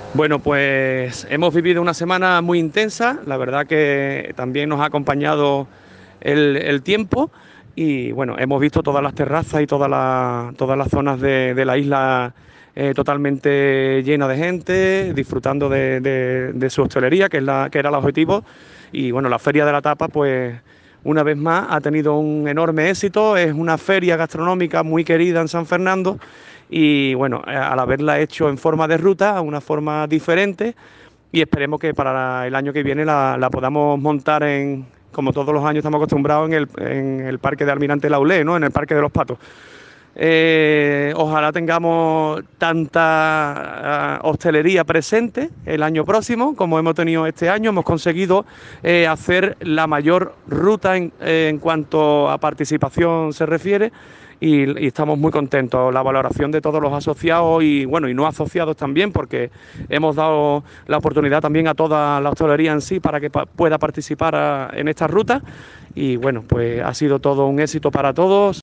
Bueno, pues hemos vivido una semana muy intensa, la verdad que también nos ha acompañado el tiempo y bueno, hemos visto todas las terrazas y todas las zonas de la isla totalmente llenas de gente, disfrutando de su hostelería, que era el objetivo. Y bueno, la Feria de la Tapa, pues una vez más ha tenido un enorme éxito, es una feria gastronómica muy querida en San Fernando y bueno, al haberla hecho en forma de ruta, una forma diferente, y esperemos que para el año que viene la podamos montar en, como todos los años estamos acostumbrados, en el Parque de Almirante Laulé, ¿no? En el Parque de los Patos. Ojalá tengamos tanta hostelería presente el año próximo como hemos tenido este año. Hemos conseguido hacer la mayor ruta en cuanto a participación se refiere y estamos muy contentos. La valoración de todos los asociados y bueno y no asociados también, porque hemos dado la oportunidad también a toda la hostelería en sí para que pueda participar en esta ruta y bueno, pues ha sido todo un éxito para todos.